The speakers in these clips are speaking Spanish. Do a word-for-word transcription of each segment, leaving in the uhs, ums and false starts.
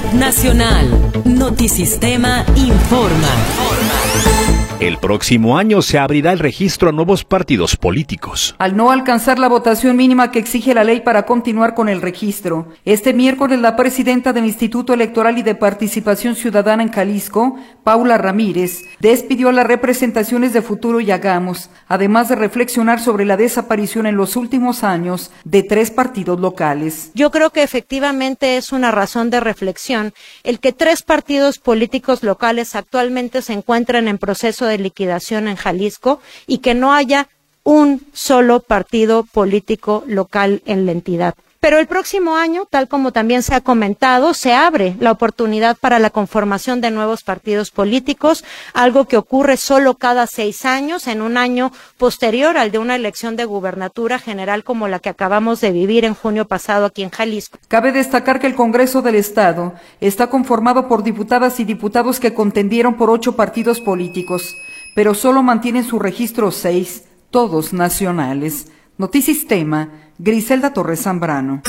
Nacional. Notisistema informa. El próximo año se abrirá el registro a nuevos partidos políticos. Al no alcanzar la votación mínima que exige la ley para continuar con el registro, este miércoles la presidenta del Instituto Electoral y de Participación Ciudadana en Jalisco, Paula Ramírez, despidió a las representaciones de Futuro y Hagamos, además de reflexionar sobre la desaparición en los últimos años de tres partidos locales. Yo creo que efectivamente es una razón de reflexión el que tres partidos políticos locales actualmente se encuentran en proceso de liquidación en Jalisco y que no haya un solo partido político local en la entidad. Pero el próximo año, tal como también se ha comentado, se abre la oportunidad para la conformación de nuevos partidos políticos, algo que ocurre solo cada seis años, en un año posterior al de una elección de gubernatura general como la que acabamos de vivir en junio pasado aquí en Jalisco. Cabe destacar que el Congreso del Estado está conformado por diputadas y diputados que contendieron por ocho partidos políticos, pero solo mantienen su registro seis, todos nacionales. Notisistema, Griselda Torres Zambrano.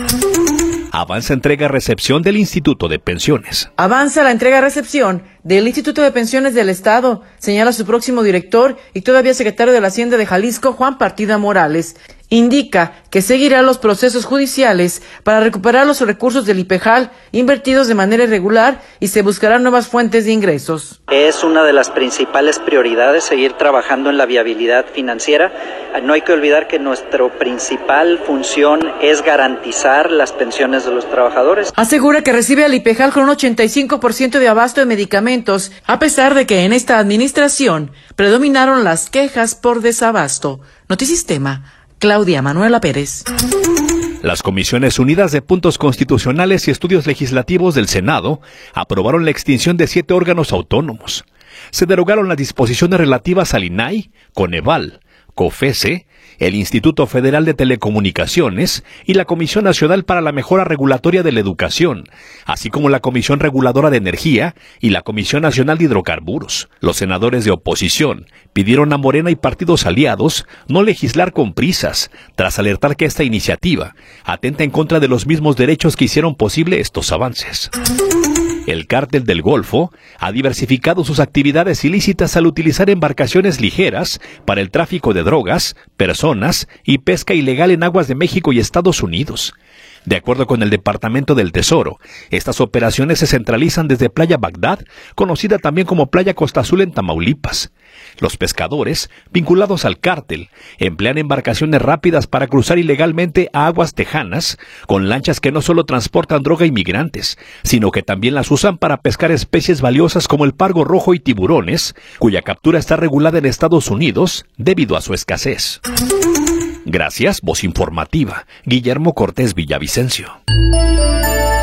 Avanza entrega-recepción del Instituto de Pensiones. Avanza la entrega-recepción del Instituto de Pensiones del Estado, señala su próximo director y todavía secretario de la Hacienda de Jalisco, Juan Partida Morales. Indica que seguirá los procesos judiciales para recuperar los recursos del IPEJAL invertidos de manera irregular y se buscarán nuevas fuentes de ingresos. Es una de las principales prioridades seguir trabajando en la viabilidad financiera. No hay que olvidar que nuestra principal función es garantizar las pensiones de los trabajadores. Asegura que recibe al IPEJAL con un ochenta y cinco por ciento de abasto de medicamentos, a pesar de que en esta administración predominaron las quejas por desabasto. Notisistema, Claudia Manuela Pérez. Las Comisiones Unidas de Puntos Constitucionales y Estudios Legislativos del Senado aprobaron la extinción de siete órganos autónomos. Se derogaron las disposiciones relativas al I N A I, Coneval, COFESE, el Instituto Federal de Telecomunicaciones y la Comisión Nacional para la Mejora Regulatoria de la Educación, así como la Comisión Reguladora de Energía y la Comisión Nacional de Hidrocarburos. Los senadores de oposición pidieron a Morena y partidos aliados no legislar con prisas, tras alertar que esta iniciativa atenta en contra de los mismos derechos que hicieron posible estos avances. El Cártel del Golfo ha diversificado sus actividades ilícitas al utilizar embarcaciones ligeras para el tráfico de drogas, personas y pesca ilegal en aguas de México y Estados Unidos. De acuerdo con el Departamento del Tesoro, estas operaciones se centralizan desde Playa Bagdad, conocida también como Playa Costa Azul en Tamaulipas. Los pescadores, vinculados al cártel, emplean embarcaciones rápidas para cruzar ilegalmente a aguas tejanas, con lanchas que no solo transportan droga y migrantes, sino que también las usan para pescar especies valiosas como el pargo rojo y tiburones, cuya captura está regulada en Estados Unidos debido a su escasez. Gracias, voz informativa, Guillermo Cortés Villavicencio.